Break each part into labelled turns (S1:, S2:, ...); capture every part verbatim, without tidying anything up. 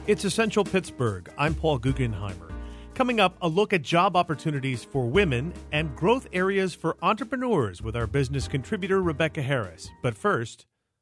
S1: It's Essential Pittsburgh. I'm Paul Guggenheimer. Coming up, a look at job opportunities for women and growth areas for entrepreneurs with our business contributor, Rebecca Harris. But first...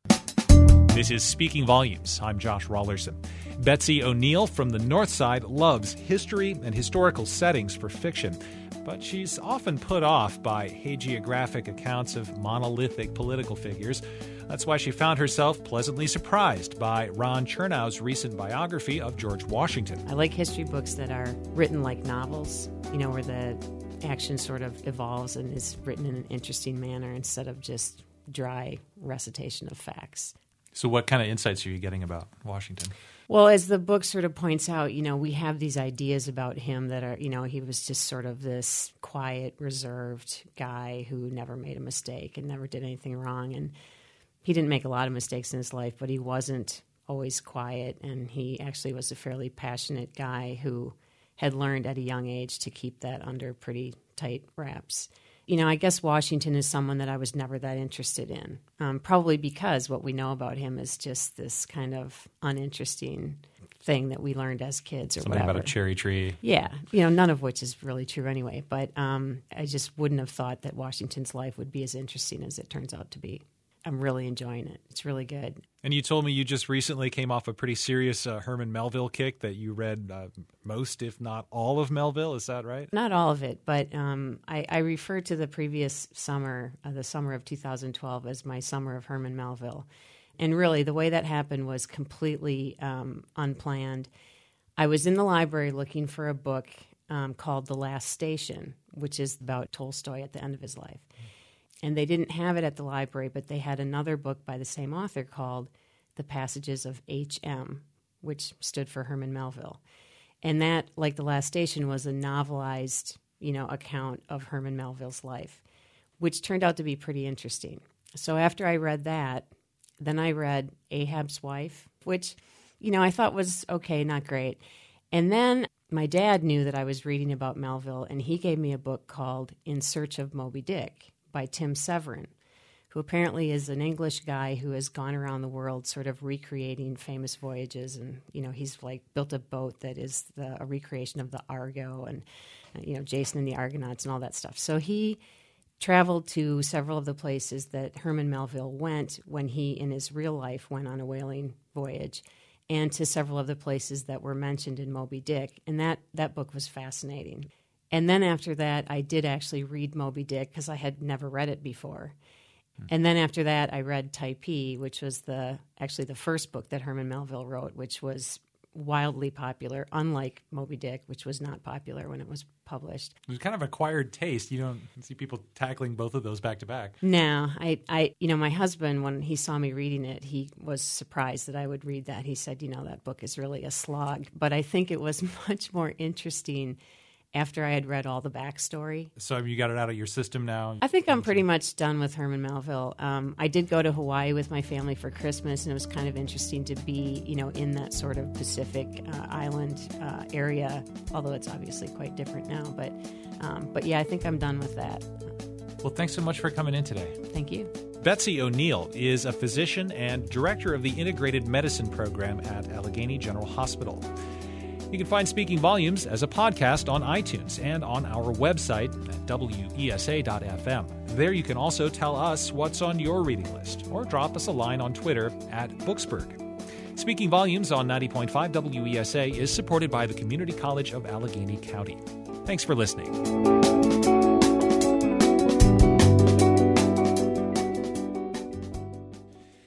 S2: This is Speaking Volumes. I'm Josh Rawlerson. Betsy O'Neill from the North Side loves history and historical settings for fiction, but she's often put off by hagiographic accounts of monolithic political figures. That's why she found herself pleasantly surprised by Ron Chernow's recent biography of George Washington.
S3: I like history books that are written like novels, you know, where the action sort of evolves and is written in an interesting manner instead of just dry recitation of facts.
S2: So what kind of insights are you getting about Washington?
S3: Well, as the book sort of points out, you know, we have these ideas about him that are, you know, he was just sort of this quiet, reserved guy who never made a mistake and never did anything wrong. And he didn't make a lot of mistakes in his life, but he wasn't always quiet. And he actually was a fairly passionate guy who had learned at a young age to keep that under pretty tight wraps. You know, I guess Washington is someone that I was never that interested in, um, probably because what we know about him is just this kind of uninteresting thing that we learned as kids or
S2: Something
S3: whatever.
S2: about a cherry tree.
S3: Yeah, you know, none of which is really true anyway. But um, I just wouldn't have thought that Washington's life would be as interesting as it turns out to be. I'm really enjoying it. It's really good.
S2: And you told me you just recently came off a pretty serious uh, Herman Melville kick, that you read uh, most, if not all, of Melville. Is that right?
S3: Not all of it, but um, I, I refer to the previous summer, uh, the summer of two thousand twelve, as my summer of Herman Melville. And really, the way that happened was completely um, unplanned. I was in the library looking for a book um, called The Last Station, which is about Tolstoy at the end of his life. And they didn't have it at the library, but they had another book by the same author called The Passages of H M, which stood for Herman Melville. And that, like The Last Station, was a novelized, you know, account of Herman Melville's life, which turned out to be pretty interesting. So after I read that, then I read Ahab's Wife, which, you know, I thought was okay, not great. And then my dad knew that I was reading about Melville, and he gave me a book called In Search of Moby Dick by Tim Severin, who apparently is an English guy who has gone around the world sort of recreating famous voyages. And, you know, he's like built a boat that is the, a recreation of the Argo and, you know, Jason and the Argonauts and all that stuff. So he traveled to several of the places that Herman Melville went when he, in his real life, went on a whaling voyage, and to several of the places that were mentioned in Moby Dick. And that, that book was fascinating. And then after that, I did actually read Moby Dick because I had never read it before. Hmm. And then after that, I read Typee, which was the actually the first book that Herman Melville wrote, which was wildly popular, unlike Moby Dick, which was not popular when it was published.
S2: It was kind of acquired taste. You don't see people tackling both of those back to back.
S3: No, I, I, you know, my husband, when he saw me reading it, he was surprised that I would read that. He said, you know, that book is really a slog. But I think it was much more interesting after I had read all the backstory.
S2: So you got it out of your system now?
S3: I think I'm pretty much done with Herman Melville. Um, I did go to Hawaii with my family for Christmas, and it was kind of interesting to be, you know, in that sort of Pacific uh, island uh, area, although it's obviously quite different now. But, um, but yeah, I think I'm done with that.
S2: Well, thanks so much for coming in today.
S3: Thank you.
S2: Betsy O'Neill is a physician and director of the Integrated Medicine Program at Allegheny General Hospital. You can find Speaking Volumes as a podcast on iTunes and on our website at W E S A dot F M. There you can also tell us what's on your reading list, or drop us a line on Twitter at Booksburg. Speaking Volumes on ninety point five W E S A is supported by the Community College of Allegheny County. Thanks for listening.